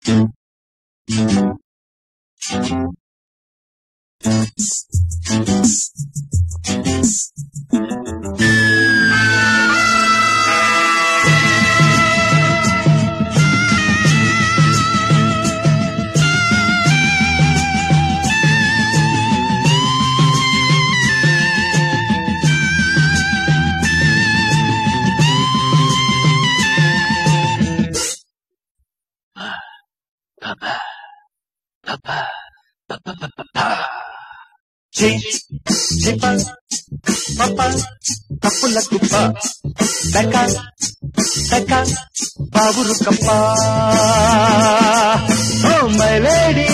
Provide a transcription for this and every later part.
కప్పుల కుప్ప దక దక బాబురు కప్ప oh my lady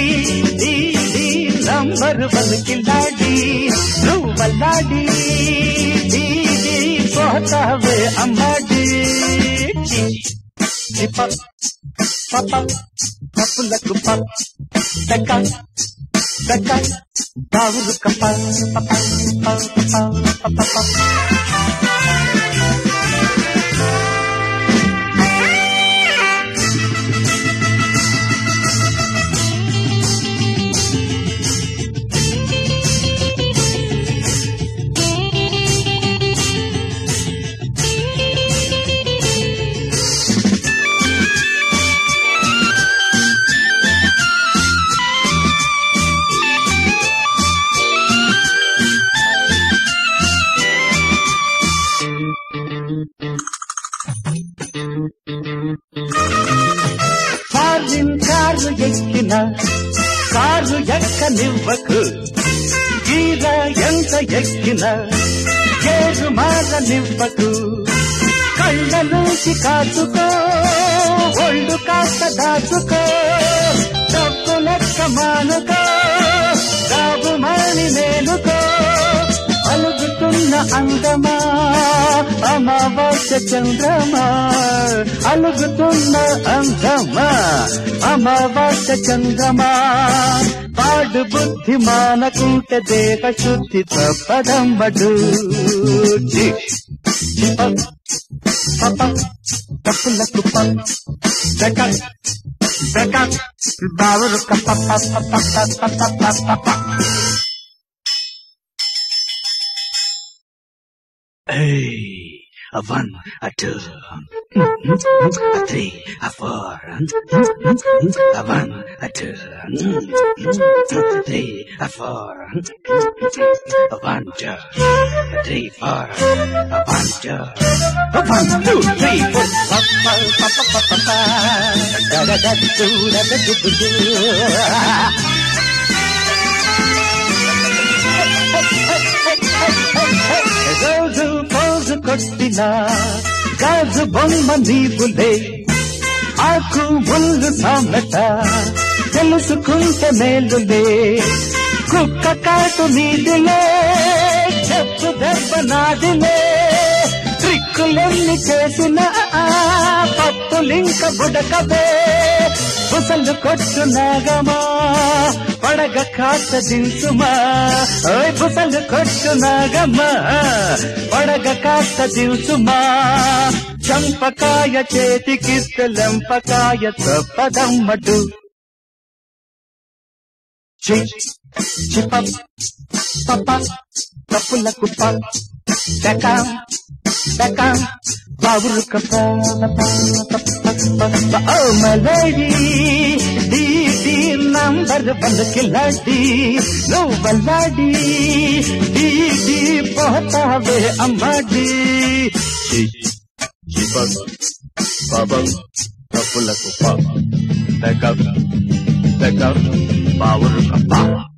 number one కిల్లాడి నువ్వు వల్లాడి పోతావే అమ్మాడి పప్ప కప్పుల కుప్ప దక దక బాబురు కప్ప కారు ఎక్కిన కారు ఎక్కనివ్వకు గీర ఎంత ఎక్కిన ఏరు మారనివ్వకు కళ్ళ నుంచి కాచుకో ఒళ్ళు కాస్త దాచుకో డబ్బు లెక్క మానుకో దాబు మాని నేనుకో అలుగుతున్న అందమా అమావాస్య చంద్రమా అలుగుతున్న అందమా అమావాస్య చంద్రమా పాడు బుద్ధి మానకుంటే దేహ శుద్ధి తప్పదంబడు తప్పుల కుప్ప దక దక బావురు కప్ప Hey, a 1, a 2, a 3, a 4, a 1, a 2, a 3, a 4, a 1, 2, a 3, 4, a 1, 2, a 1, 2, 3, 4, da da da do da da do do. రోజు పోజు కొట్టినా గాజు బొమ్మ నీవులే ఆకు ముళ్ళు సామెత తెలుసుకుంటే మేలులే కుక్క కాటు నీదిలే చెప్పు దెబ్బ నాదిలే ట్రిక్కులెన్ని చేసిన పప్పులింక బుడకవే బుసలు కొట్టు నాగమా పడగ కాస్త దించుమా ఓయ్ బుసలు కొట్టు నాగమా పడగ కాస్త దించుమా చంపకాయ చేతికిస్తే లెంపకాయ తప్పదమ్మడు చిప పప్ప కప్పుల కుప్ప దక దక బావురు కప్ప oh my lady number one కిల్లాడి నువ్వు వల్లాడి పోతావే అమ్మాడి బాబా కప్పుల కుప్ప దక దక బావురు కప్ప